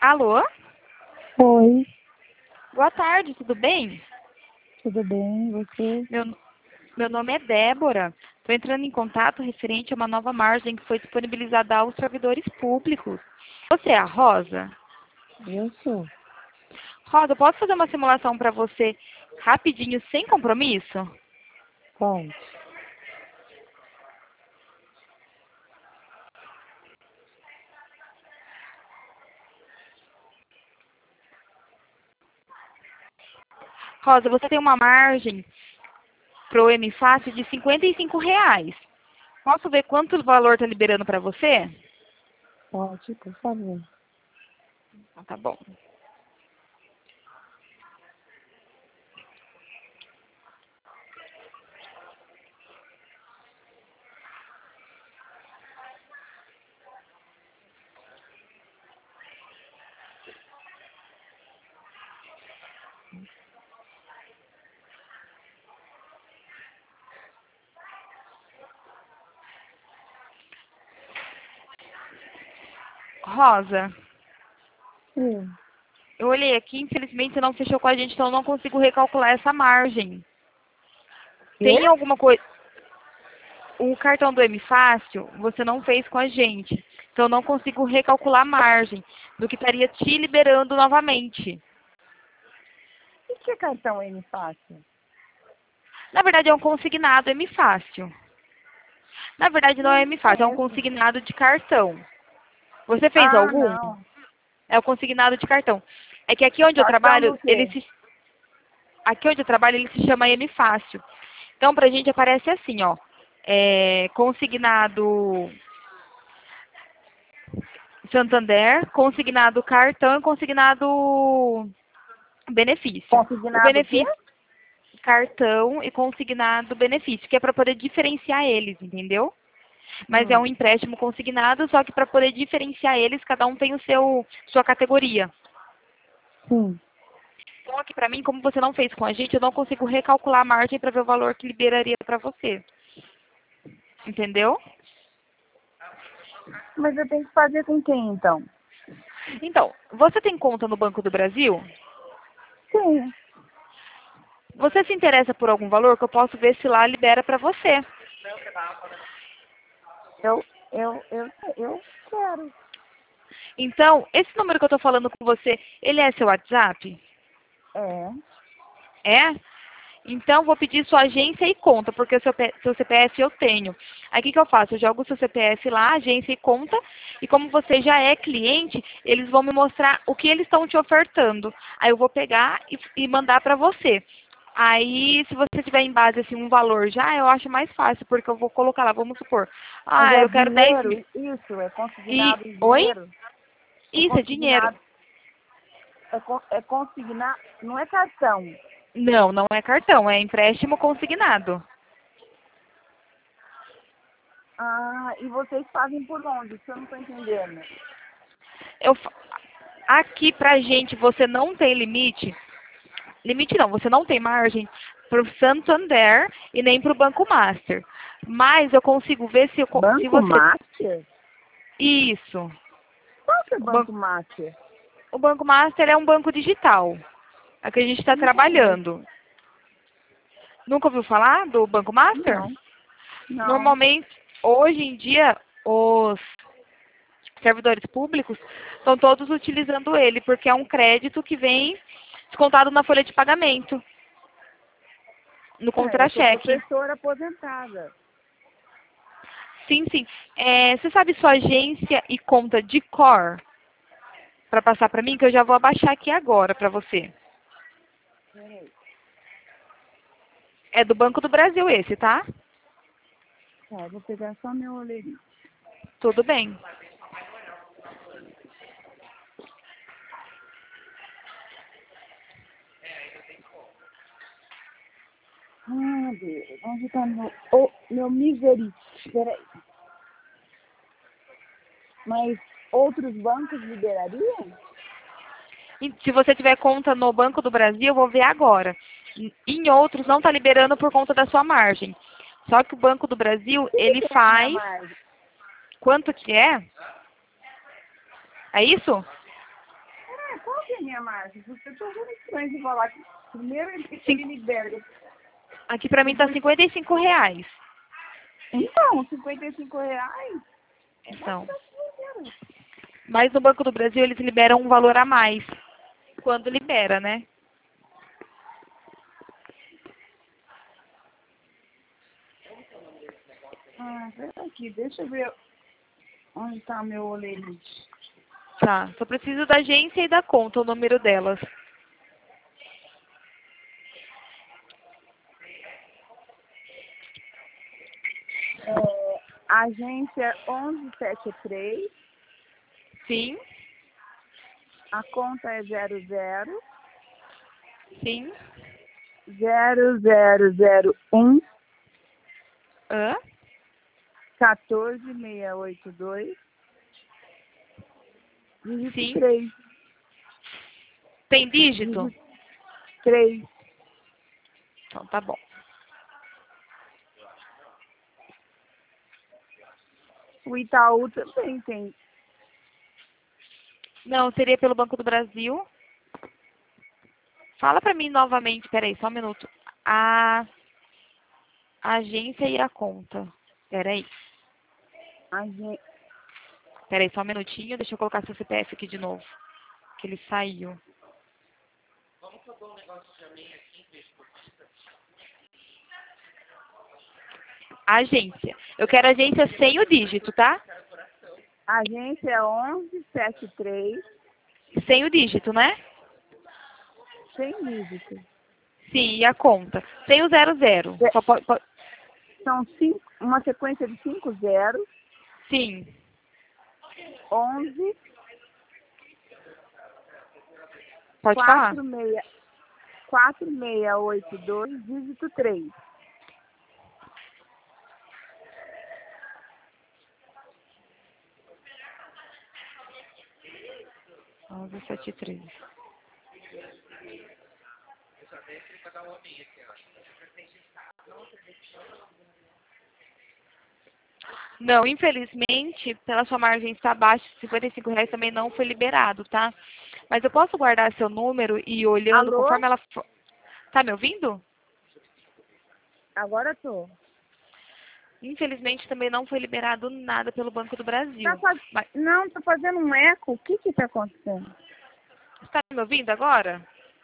Alô? Oi, Boa tarde, tudo bem? tudo bem? Você? Meu nome é Débora. Estou entrando em contato referente a uma nova margem que foi disponibilizada aos servidores públicos. Você é a Rosa? Eu sou. Rosa, eu posso fazer uma simulação para você rapidinho, sem compromisso? Pode. Rosa, você tem uma margem para o MFácil de R$ 55. Posso ver quanto valor está liberando para você? Pode, por favor. Então, tá bom. Rosa, Sim. eu olhei aqui, infelizmente você não fechou com a gente, então eu não consigo recalcular essa margem. Quê? Tem alguma coisa... O cartão do MFácil você não fez com a gente. Então eu não consigo recalcular a margem do que estaria te liberando novamente. O que é cartão M Fácil? Na verdade é um consignado MFácil. Na verdade não é Não MFácil, é um conheço. consignado de cartão. Você fez Ah, algum? não. É o consignado de cartão. É que aqui onde eu Cartão trabalho, do quê? aqui onde eu trabalho ele se chama MFácil. Então pra gente aparece assim, ó. Consignado Santander, consignado cartão e consignado benefício. O Consignado o quê? benefício, cartão e consignado benefício, que é para poder diferenciar eles, entendeu? Mas é um Hum. empréstimo consignado, só que para poder diferenciar eles, cada um tem sua categoria. Sim. Então aqui para mim, como você não fez com a gente, eu não consigo recalcular a margem para ver o valor que liberaria para você. Entendeu? Mas eu tenho que fazer com quem, então? Então, você tem conta no Banco do Brasil? Sim. Você se interessa por algum valor que eu posso ver se lá libera para você? Eu quero. Então, esse número que eu estou falando com você, ele é seu WhatsApp? É. É? Então, vou pedir sua agência e conta, porque o seu CPF eu tenho. Aí, o que eu faço? Eu jogo o seu CPF lá, agência e conta, e como você já é cliente, eles vão me mostrar o que eles estão te ofertando. Aí, eu vou pegar e mandar para você. Aí, se você tiver em base assim, um valor já, eu acho mais fácil, porque eu vou colocar lá, vamos supor. Mas Ah, é eu quero 10 dinheiro? mil. Isso, é E, consignado em oi? dinheiro? É Isso, é dinheiro. consignado. É consignar. Não é cartão. Não, não é cartão, é empréstimo consignado. Ah, e vocês fazem por onde? Isso eu não estou entendendo. Eu, fa- Aqui pra gente você não tem limite. Limite não, você não tem margem para o Santander e nem para o Banco Master. Mas eu consigo ver se Banco você... Master? Isso. Qual que é O Banco Banco, Master? o Banco Master é um banco digital. É que a gente está Não conheço. trabalhando. Nunca ouviu falar do Banco Master? Não, não. Normalmente, hoje em dia, os servidores públicos estão todos utilizando ele, porque é um crédito que vem descontado na folha de pagamento, no É, eu sou contra-cheque. professora aposentada. Sim, sim. Você sabe sua agência e conta de cor para passar para mim, que eu já vou abaixar aqui agora para você. Peraí. É do Banco do Brasil esse, tá? Tá, eu vou pegar só meu olheirinho. Tudo bem. Ah, Deus, onde tá meu misericórdia? Peraí. Mas outros bancos liberariam? E se você tiver conta no Banco do Brasil, eu vou ver agora. Em outros não está liberando por conta da sua margem. Só que o Banco do Brasil, ele Que é a minha faz... margem? Quanto que é? É isso? minha Márcia? Você tá muito estranho de falar que primeiro ele libera. Aqui pra mim tá R$ 55. Então, R$ 55? Então. Mas no Banco do Brasil eles liberam um valor a mais. Quando libera, né? Ah, aqui, deixa eu ver onde tá meu olerite. Tá. Só preciso da agência e da conta, o número delas. Agência 1173. Sim. A conta é 00 Sim. 0001 Hã? 14682 dígito Sim. 3. Tem dígito? 3. Então tá bom. O Itaú também tem. Não, seria pelo Banco do Brasil. Fala pra mim novamente, peraí, só um minuto. A agência e a conta. Peraí. Peraí, só um minutinho, deixa eu colocar seu CPF aqui de novo. Que ele saiu. Agência. Eu quero agência sem o dígito, tá? Agência 1173. Sem o dígito, né? Sem dígito. Sim, e a conta? Sem o 00. Só pode... São uma sequência de 5 zeros. Sim. 11 Pode falar. 4682 dígito 3. 1173. Não, infelizmente, pela sua margem estar abaixo de R$ 55 também não foi liberado, tá? Mas eu posso guardar seu número e ir olhando Alô? conforme ela for. Tá me ouvindo? Agora tô. Infelizmente também não foi liberado nada pelo Banco do Brasil. Mas, Não, tô fazendo um eco. O que que tá acontecendo? você tá me ouvindo agora?